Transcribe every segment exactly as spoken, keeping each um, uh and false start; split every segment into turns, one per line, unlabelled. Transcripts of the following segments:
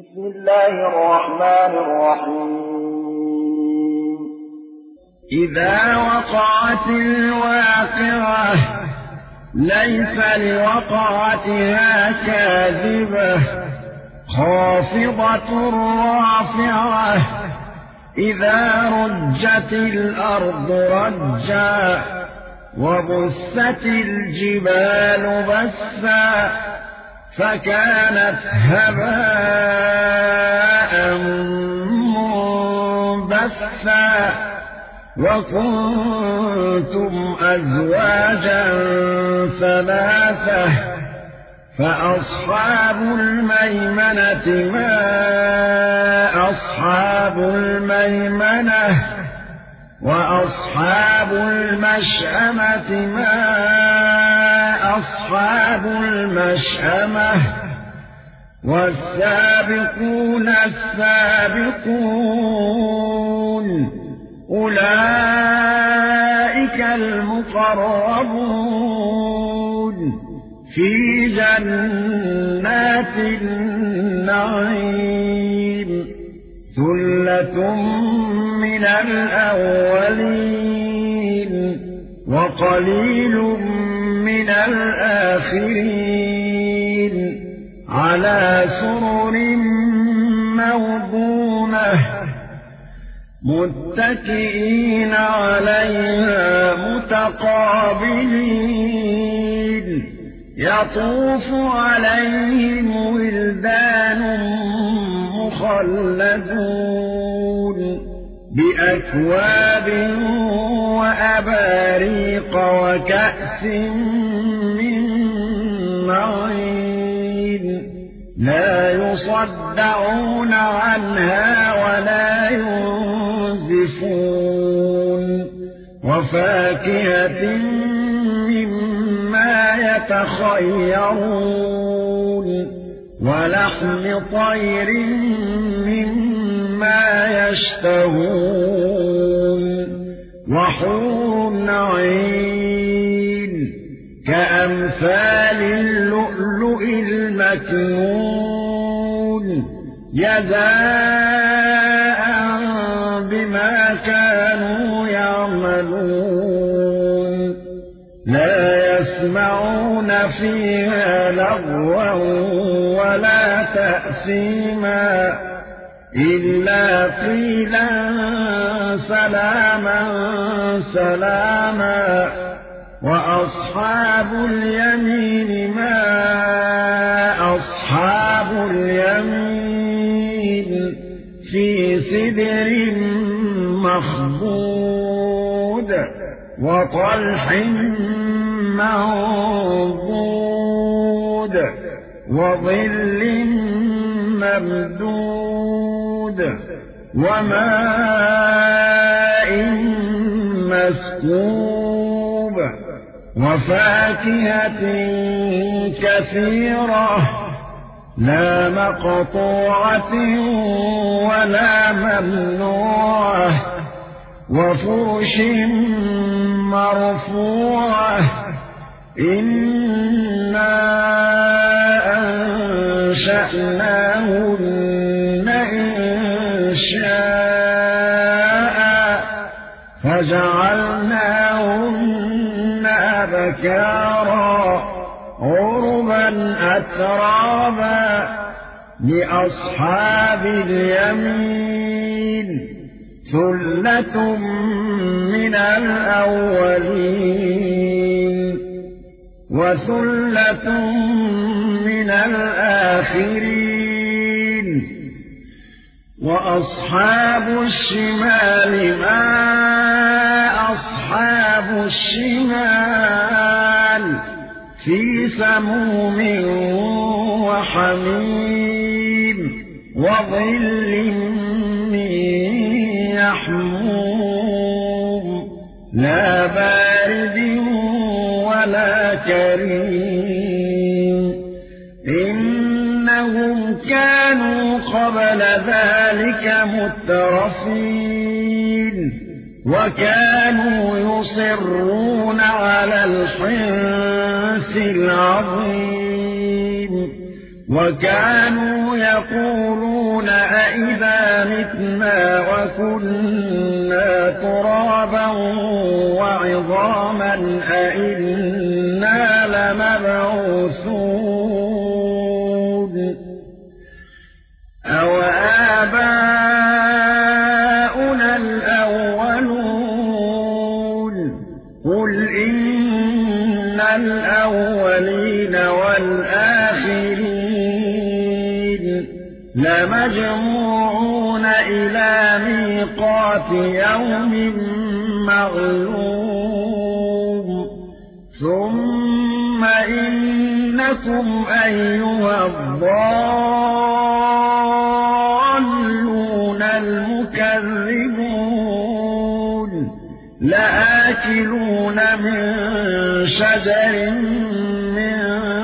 بسم الله الرحمن الرحيم
إذا وقعت الواقعة ليس لوقعتها كاذبة خافضة رافعة إذا رجت الأرض رجا وبست الجبال بسا فكانت هباء منبثا وكنتم أزواجا ثلاثة فأصحاب الميمنة ما أصحاب الميمنة وأصحاب المشأمة ما أصحاب المشأمة والسابقون السابقون أولئك المقربون في جنات النعيم ثلة من الأولين وقليل من الآخرين على سرر موضونة متكئين عليها متقابلين يطوف عليهم ولدان مخلدون بأكواب وأباريق وكأس من معين لا يصدعون عنها ولا ينزفون وفاكهة مما يتخيرون ولحم طير مما يشتهون وحور عين كأمثال اللؤلؤ المكنون جزاء بما كانوا يعملون لا يسمعون فيها لغوا ولا تأثيما إلا قيلا سلاما سلاما وأصحاب اليمين ما أصحاب اليمين في سدر مخضود وطلح منضود وظل ممدود وماء مسكوب وفاكهة كثيرة لا مقطوعة ولا ممنوعة وفرش مرفوعة إنا أنشأناهن إنشاء فجعلناهن أبكارا عربا أترابا لأصحاب اليمين ثلة من الأولين وثلة من الآخرين وأصحاب الشمال ما أصحاب الشمال في سموم وحميم وظل من يحموم لا بارد ولا كريم إنهم كانوا قبل ذلك مترفين وكانوا يصرون على الحنث العظيم وكانوا يقولون أئذا متنا وكنا ترابا وعظاما أئنا لمبعوثون أو آباؤنا الأولون قل إن الأولين والآخرين لمجموعون إلى ميقات يوم معلوم ثم إنكم أيها الضالون المكذبون لآكلون من شجر من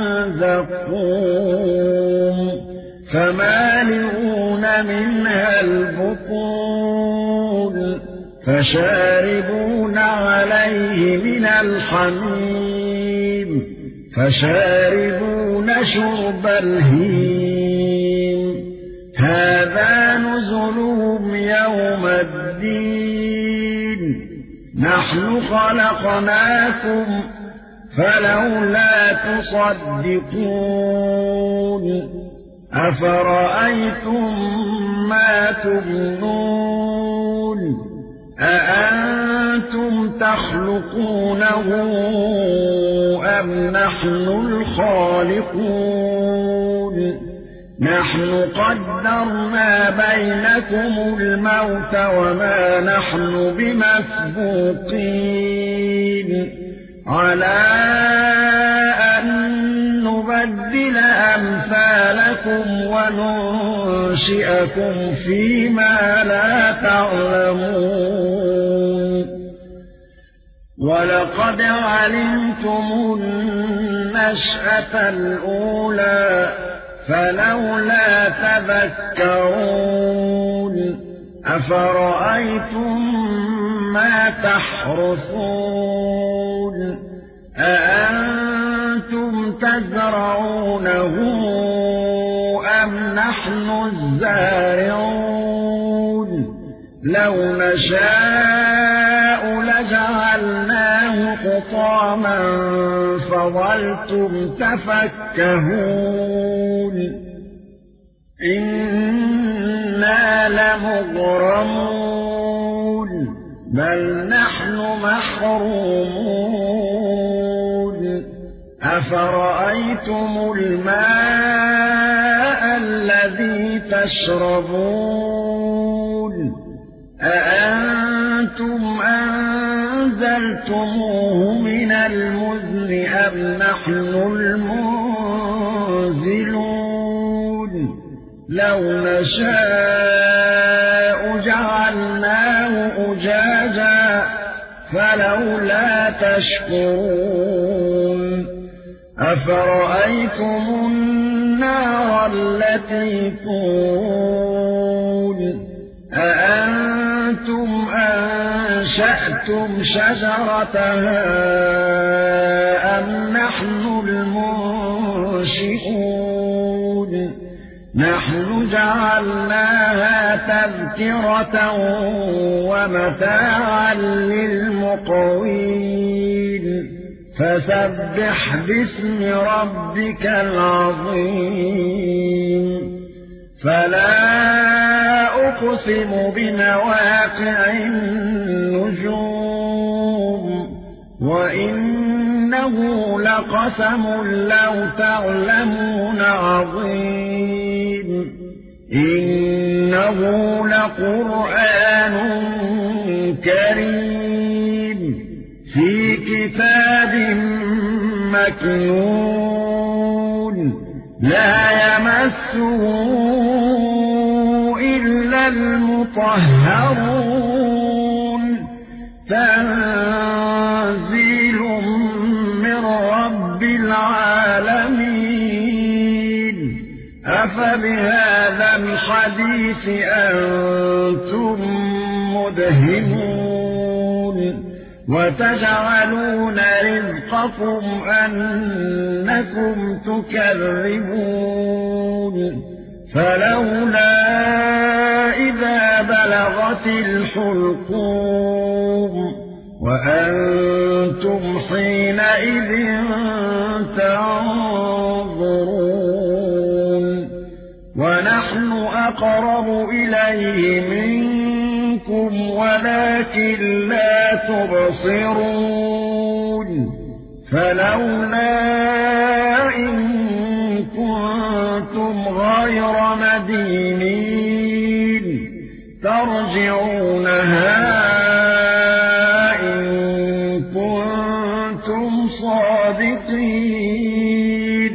زقوم فمالئون منها البطون فشاربون عليه من الحميم فشاربون شرب الهيم هذا نزلهم يوم الدين نحن خلقناكم فلولا تصدقون أفرأيتم ما تمنون أأنتم تخلقونه أم نحن الخالقون نحن قدرنا بينكم الموت وما نحن بمسبوقين على أن نبدل أمثالكم وننشئكم فيما لا تعلمون ولقد علمتم النشأة الأولى فلولا تذكرون أفرأيتم ما تحرثون أأنتم تزرعونه أم نحن الزارعون لو نشاء لجعلناه حطاما فظلتم تفكهون إنا لمغرمون بل نحن محرومون أفرأيتم الماء الذي تشربون أأنتم أنزلتموه من المزن أم نحن المنزلون لو نشاء جعلناه أجاجا فلولا تشكرون أفرأيتم النار التي تورون أأنتم أنشأتم شجرتها أم نحن المنشئون نحن جعلناها تذكرة ومتاعا للمقوين فسبح باسم ربك العظيم فلا أقسم بمواقع النجوم وإنه لقسم لو تعلمون عظيم إنه لقرآن كريم في كتاب مكنون لا يمسه إلا المطهرون تنزيل من رب العالمين أفبهذا الحديث أنتم مدهنون وتجعلون رزقكم أنكم تكذبون فلولا إذا بلغت الحلقوم وأنتم حينئذ تنظرون ونحن أقرب إليه منكم ولكن لا تبصرون فلولا إن كنتم غير مدينين ترجعونها إن كنتم صادقين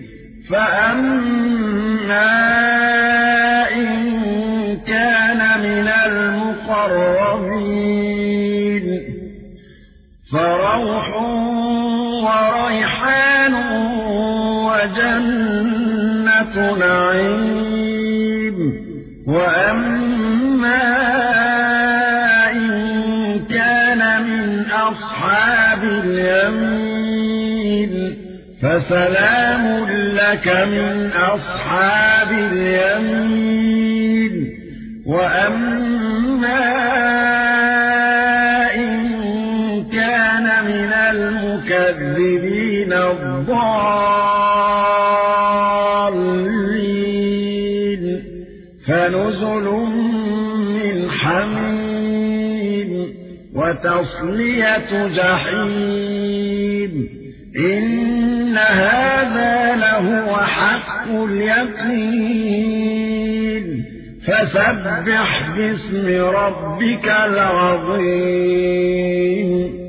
فأما إن كان من المقربين فروح وريحان وجنة نعيم وأما إن كان من أصحاب اليمين فسلام لك من أصحاب اليمين وأما إن كان من المكذبين الضالين فنزل من حميم وتصلية جحيم إن هذا لهو حق اليقين فسبح باسم ربك العظيم